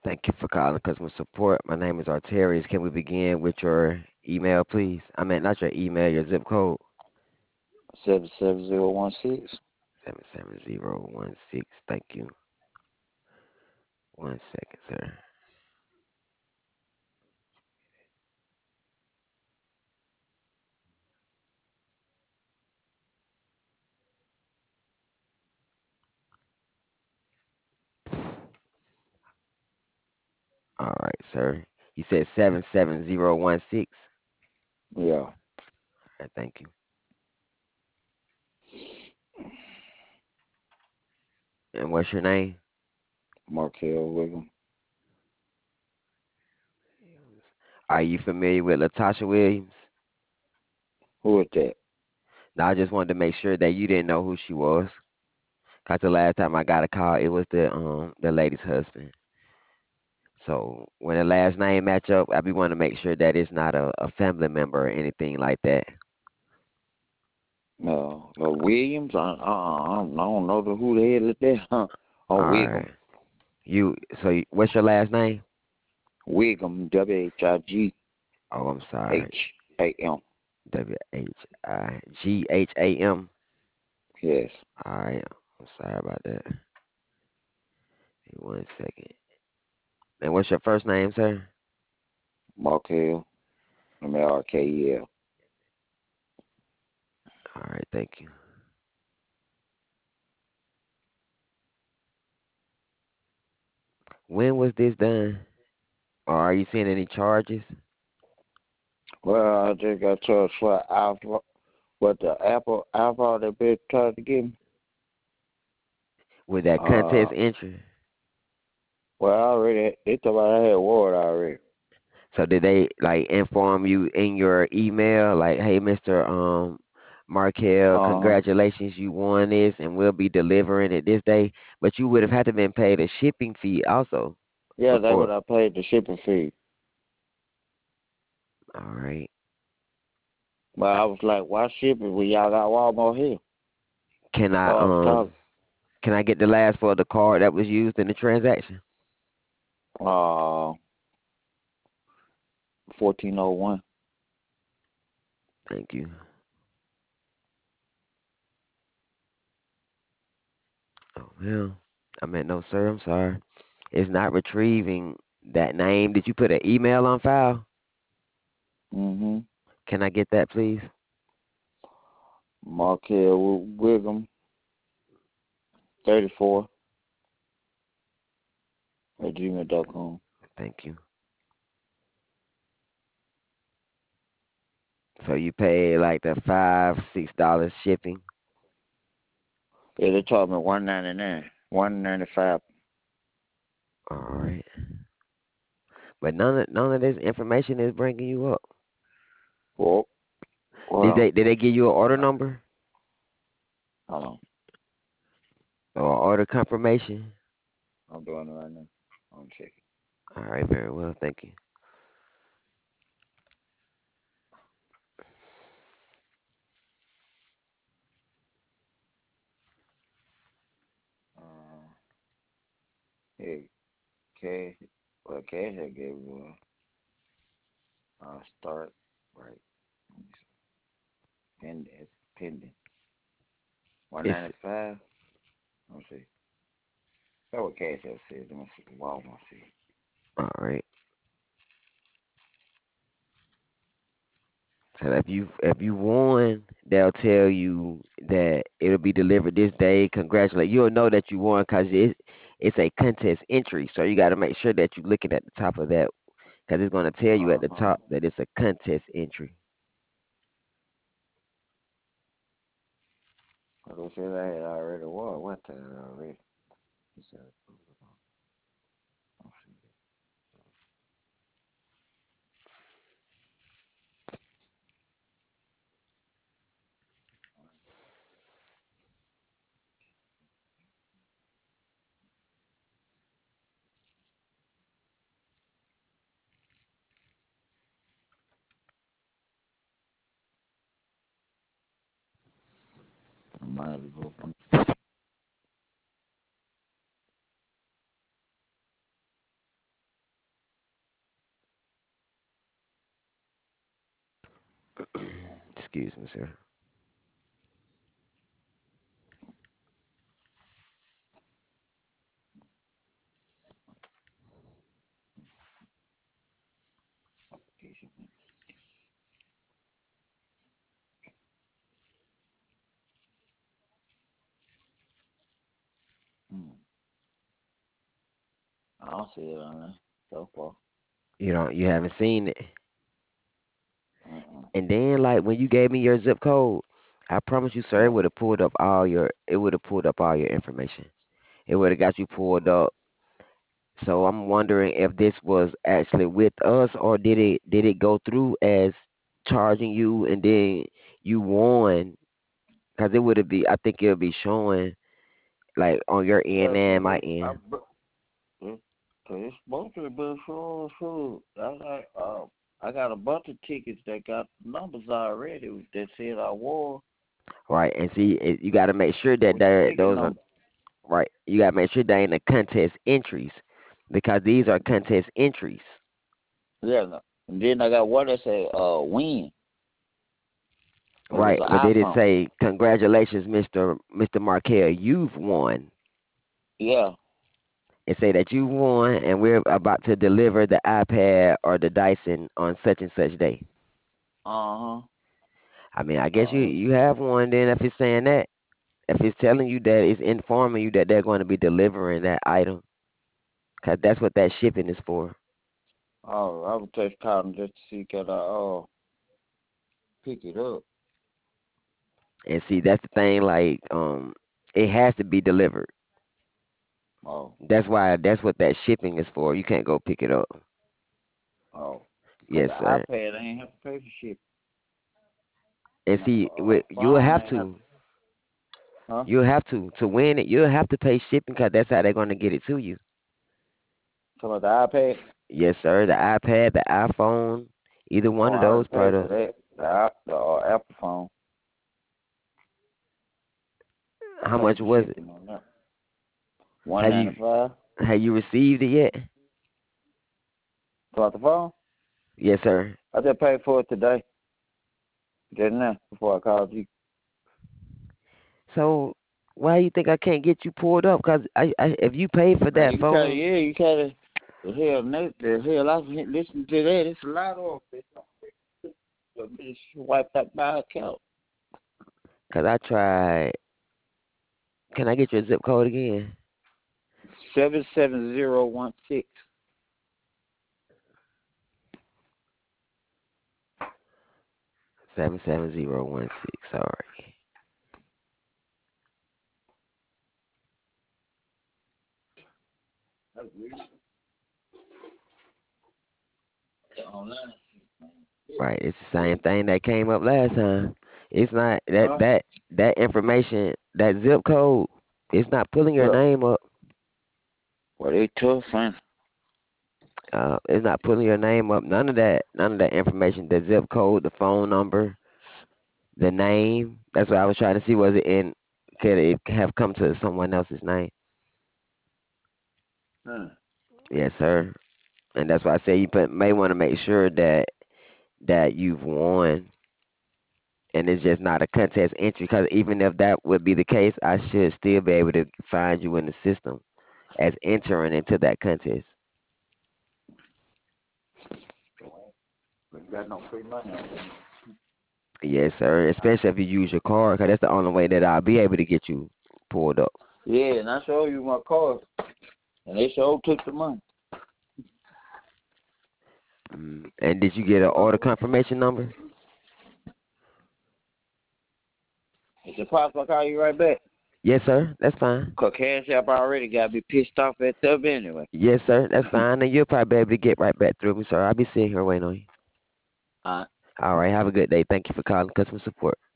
Thank you for calling customer support. My name is Arterius. Can we begin with your email, please? I mean, not your email, your zip code. 77016. 77016. Thank you. 1 second, sir. All right, sir. You said 77016. Yeah. All right, thank you. And what's your name? Markel Wiggum. Are you familiar with Latasha Williams? Who is that? Now, I just wanted to make sure that you didn't know who she was. Cause the last time I got a call, it was the lady's husband. So when the last name match up, I be want to make sure that it's not a family member or anything like that. Williams? I don't know who the hell is that. Oh, All Wiggum. right. What's your last name? Wiggum, WHIGHAM. Oh, I'm sorry. Whigham. Yes. All right. I'm sorry about that. Give me 1 second. And what's your first name, sir? Markel. MRKEL. All right. Thank you. When was this done? Or are you seeing any charges Well, I just got charged for Alpha. What the Alpha they been trying to get me? with that Uh, contest entry? well, I already, they thought I had ward already. So did they like inform you in your email, like, hey, Mr. Markel, Uh-huh. congratulations, you won this, and we'll be delivering it this day. But you would have had to been paid a shipping fee also Yeah, that's before. what I paid the shipping fee. All right. But I was like, why ship it when y'all got Walmart here? Can I So I was um talking. can I get the last for the card that was used in the transaction? Uh, 1401. Thank you. Oh well. I meant no, sir. I'm sorry. It's not retrieving that name. Did you put an email on file? Mm-hmm. Can I get that, please? Markel Wiggum, 34 at gmail.com. Thank you. So you pay like the $5, $6 shipping. Yeah, they told me 199, 195. All right, but none of this information is bringing you up. Well, Did well, they give you an order number hold on. or order confirmation? I'm doing it right now. I'm checking. All right, very well, thank you. Uh, hey, Cash, well, Cash I gave you start, right. Pending, it's pending. It's 195. Let me see. That's what Cash App said. Let me see. Walmart see. all right. So if you won, they'll tell you that it'll be delivered this day. Congratulate. You'll know that you won because it's a contest entry. So you got to make sure that you're looking at the top of that because it's going to tell you at the Uh-huh. top that it's a contest entry. I don't say that I had already won. What the hell already? He said, oh, see. I might have to go from Excuse me, sir. Hmm. I don't see it on there so far. You haven't seen it. Uh-uh. And then like when you gave me your zip code, I promise you, sir, Yeah. it would have pulled up all your information. It would have got you pulled up. So I'm wondering if this was actually with us or did it go through as charging you and then you won? Cause it would be I think it'll be showing like on your end Yeah, and cause my end. it, cause it's supposed to be sure. I got a bunch of tickets that got numbers already that said I won Right. And see you gotta make sure that with the ticket those are number. right. You gotta make sure they ain't the contest entries because these are contest entries. Yeah. No. And then I got one that said win. It was Right. an But did it iPhone. say congratulations, Mr. Markel, you've won. Yeah. It say that you won and we're about to deliver the iPad or the Dyson on such and such day. Uh huh. I mean, I guess Uh, you have one then if it's saying that. If it's telling you that it's informing you that they're going to be delivering that item. Cause that's what that shipping is for. oh, I was just calling just to see could I pick it up. And see, that's the thing, like, it has to be delivered. Oh, That's what that shipping is for. You can't go pick it up. oh. Cause the Yes, sir. iPad I ain't have to pay for ship. And And the see, you'll phone have ain't have to. huh? To win it. You'll have to pay shipping because that's how they're going to get it to you. Talking about the iPad. Yes, sir. The iPad, the iPhone, either Oh, one of I already those paid for products. that. The Apple phone. I How paid much for was it? shipping on that. One Have you ninety five. have you received it yet? About the phone. Yes, sir. I just paid for it today. Just now before I called you. So why you think I can't get you pulled up? Cause if you pay for Man, that you kinda phone, yeah, you kinda the hell I listen to that. It's a lot of it. It's wiped out my account. cause I tried. Can I get your zip code again? 77016. 77016. Sorry. That's weird. The online shit, man. Right. It's the same thing that came up last time. It's not Huh? that information, that zip code. It's not pulling your Yeah. name up. Well, they tough, man. It's not pulling your name up. None of that. None of that information. The zip code, the phone number, the name. That's what I was trying to see. Was it in? Could it have come to someone else's name? Huh. Yes, sir. And that's why I say may want to make sure that you've won, and it's just not a contest entry. Because even if that would be the case, I should still be able to find you in the system as entering into that contest. We got no free money out there. Yes, sir. Especially if you use your card, because that's the only way that I'll be able to get you pulled up. Yeah, and I showed you my card, and they sure took the money. And did you get an order confirmation number? Is it possible I call you right back? Yes, sir. That's fine. Cause Cash App already got me pissed off at them anyway. Yes, sir. That's fine. And you'll probably be able to get right back through me, sir. I'll be sitting here waiting on you. All right. All right. Have a good day. Thank you for calling customer support.